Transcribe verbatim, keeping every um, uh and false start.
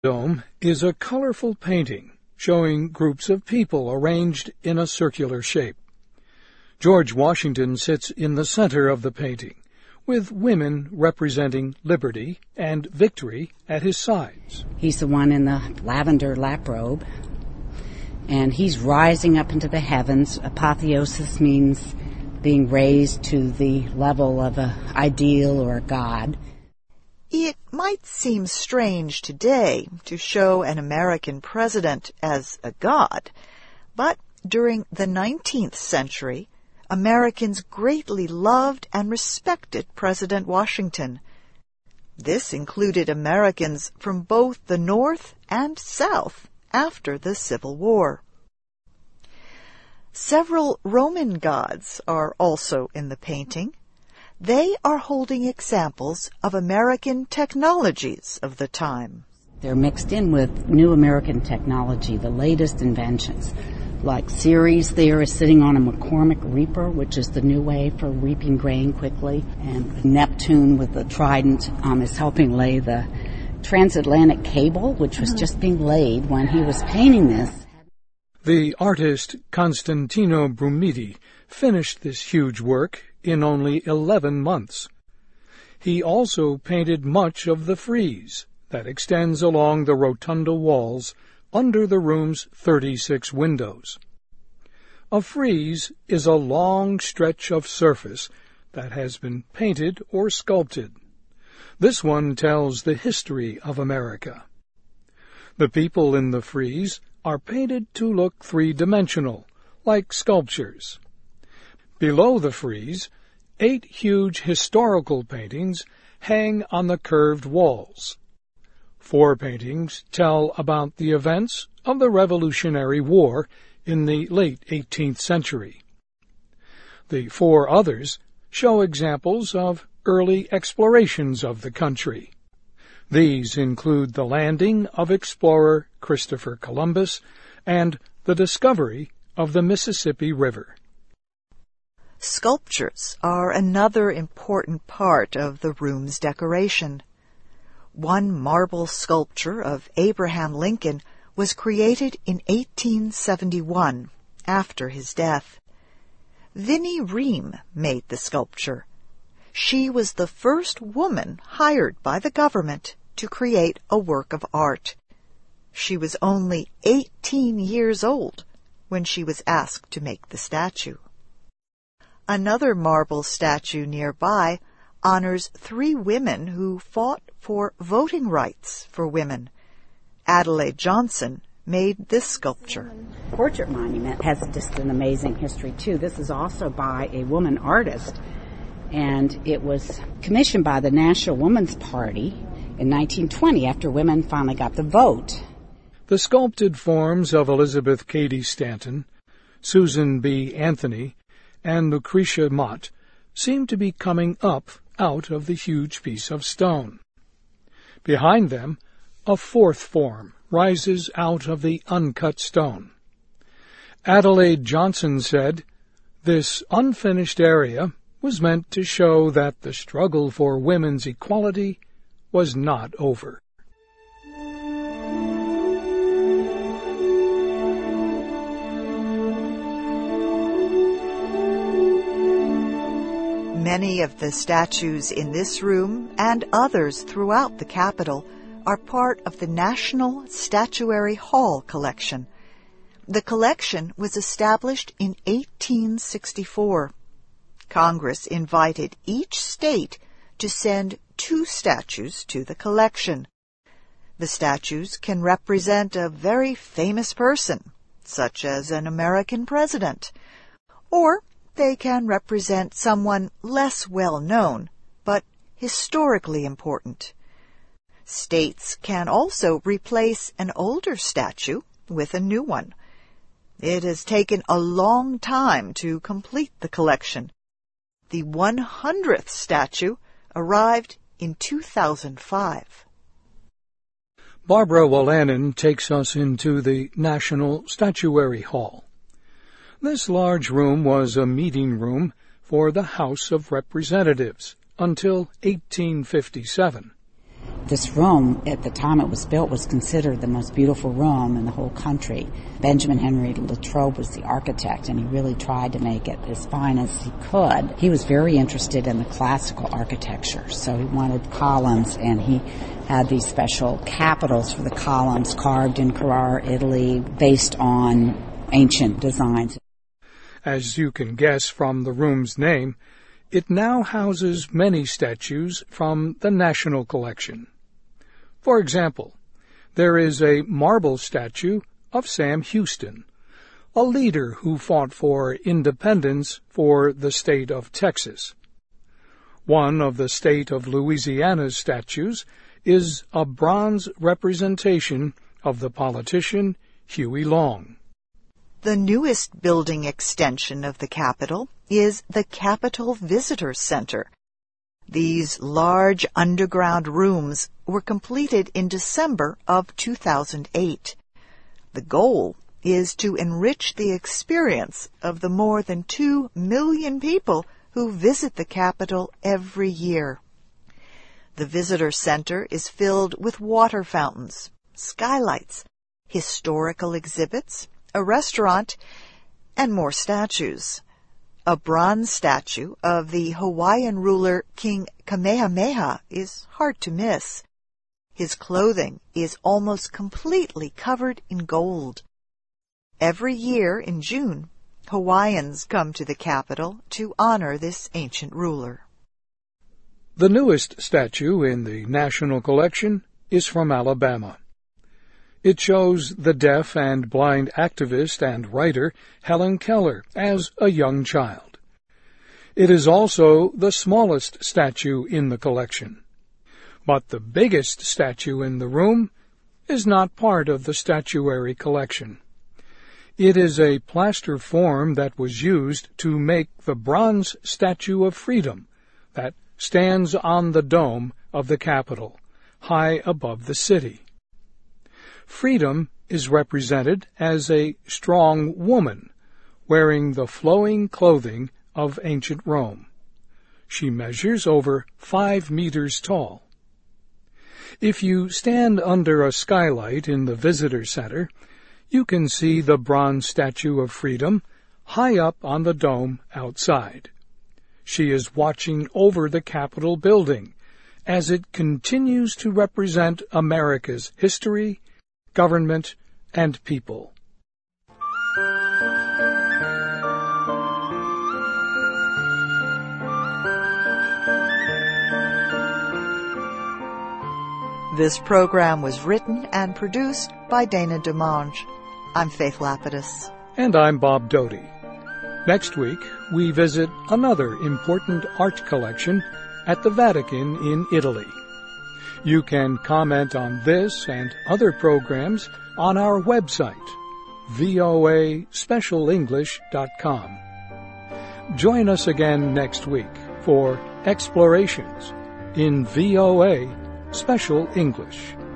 Dome is a colorful painting showing groups of people arranged in a circular shape. George Washington sits in the center of the painting, with women representing liberty and victory at his sides. He's the one in the lavender lap robe, and he's rising up into the heavens. Apotheosis means being raised to the level of an ideal or a god. It might seem strange today to show an American president as a god, but during the nineteenth century, Americans greatly loved and respected President Washington. This included Americans from both the North and South after the Civil War. Several Roman gods are also in the painting. They are holding examples of American technologies of the time. They're mixed in with new American technology, the latest inventions. Like Ceres there is sitting on a McCormick reaper, which is the new way for reaping grain quickly. And Neptune with the trident um, is helping lay the transatlantic cable, which was just being laid when he was painting this. The artist Constantino Brumidi finished this huge work in only eleven months. He also painted much of the frieze that extends along the rotunda walls under the room's thirty-six windows. A frieze is a long stretch of surface that has been painted or sculpted. This one tells the history of America. The people in the frieze are painted to look three-dimensional, like sculptures. Below the frieze, eight huge historical paintings hang on the curved walls. Four paintings tell about the events of the Revolutionary War in the late eighteenth century. The four others show examples of early explorations of the country. These include the landing of explorer Christopher Columbus and the discovery of the Mississippi River. Sculptures are another important part of the room's decoration. One marble sculpture of Abraham Lincoln was created in eighteen seventy-one, after his death. Vinnie Ream made the sculpture. She was the first woman hired by the government to create a work of art. She was only eighteen years old when she was asked to make the statue. Another marble statue nearby honors three women who fought for voting rights for women. Adelaide Johnson made this sculpture. The portrait monument has just an amazing history, too. This is also by a woman artist, and it was commissioned by the National Woman's Party in nineteen twenty after women finally got the vote. The sculpted forms of Elizabeth Cady Stanton, Susan B. Anthony, and Lucretia Mott seem to be coming up out of the huge piece of stone. Behind them, a fourth form rises out of the uncut stone. Adelaide Johnson said, "This unfinished area was meant to show that the struggle for women's equality was not over." Many of the statues in this room and others throughout the Capitol are part of the National Statuary Hall collection. The collection was established in eighteen sixty-four. Congress invited each state to send two statues to the collection. The statues can represent a very famous person, such as an American president, or they can represent someone less well-known, but historically important. States can also replace an older statue with a new one. It has taken a long time to complete the collection. The one hundredth statue arrived in two thousand five. Barbara Wolanin takes us into the National Statuary Hall. This large room was a meeting room for the House of Representatives until eighteen fifty-seven. This room, at the time it was built, was considered the most beautiful room in the whole country. Benjamin Henry Latrobe was the architect, and he really tried to make it as fine as he could. He was very interested in the classical architecture, so he wanted columns, and he had these special capitals for the columns carved in Carrara, Italy, based on ancient designs. As you can guess from the room's name, it now houses many statues from the National Collection. For example, there is a marble statue of Sam Houston, a leader who fought for independence for the state of Texas. One of the state of Louisiana's statues is a bronze representation of the politician Huey Long. The newest building extension of the Capitol is the Capitol Visitor Center. These large underground rooms were completed in December of two thousand eight. The goal is to enrich the experience of the more than two million people who visit the Capitol every year. The Visitor Center is filled with water fountains, skylights, historical exhibits, a restaurant, and more statues. A bronze statue of the Hawaiian ruler King Kamehameha is hard to miss. His clothing is almost completely covered in gold. Every year in June, Hawaiians come to the Capitol to honor this ancient ruler. The newest statue in the National Collection is from Alabama. It shows the deaf and blind activist and writer Helen Keller as a young child. It is also the smallest statue in the collection. But the biggest statue in the room is not part of the statuary collection. It is a plaster form that was used to make the bronze Statue of Freedom that stands on the dome of the Capitol, high above the city. Freedom is represented as a strong woman wearing the flowing clothing of ancient Rome. She measures over five meters tall. If you stand under a skylight in the visitor center, you can see the bronze Statue of Freedom high up on the dome outside. She is watching over the Capitol building as it continues to represent America's history, government, and people. This program was written and produced by Dana DeMange. I'm Faith Lapidus. And I'm Bob Doty. Next week, we visit another important art collection at the Vatican in Italy. You can comment on this and other programs on our website, v o a special english dot com. Join us again next week for Explorations in V O A Special English.